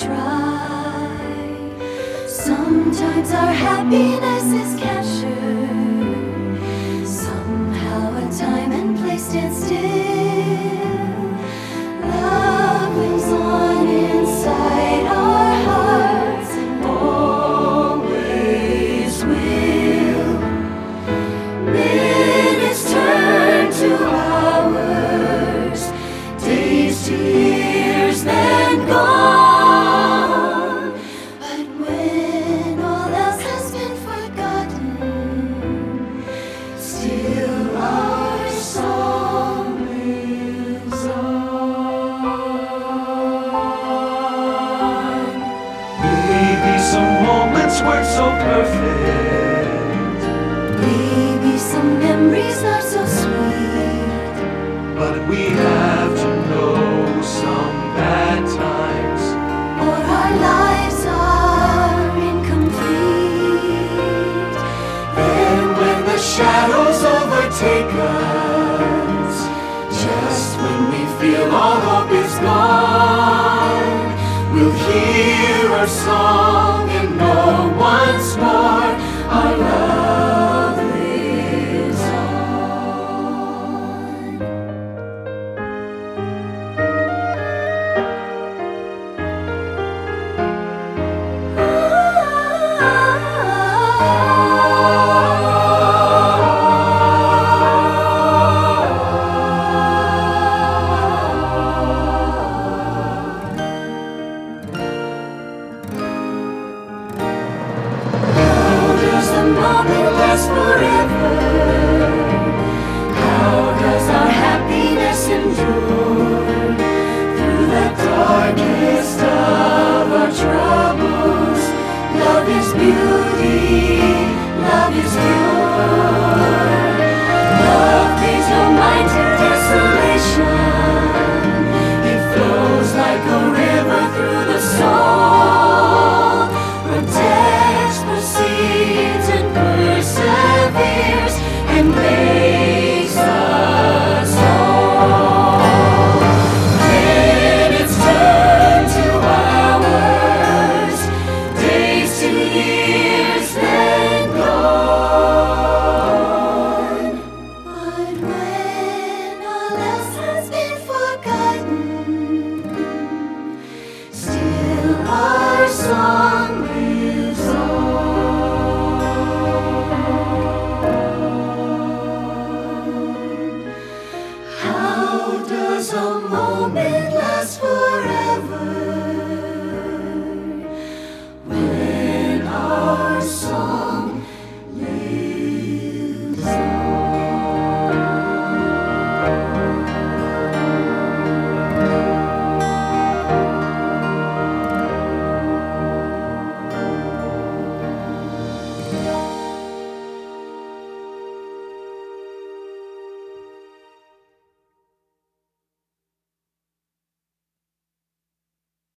try. Sometimes our happiness is captured. Somehow a time and place stand still. Love lives on inside our hearts and always will. Minutes turn to hours, days to years, then gone. But when all else has been forgotten, still our song lives on. Maybe some moments weren't so perfect, Maybe some memories not so sweet, but we have to know some bad times. or our lives are incomplete. And when the shadows overtake us, just when we feel all hope is gone, we'll hear our song.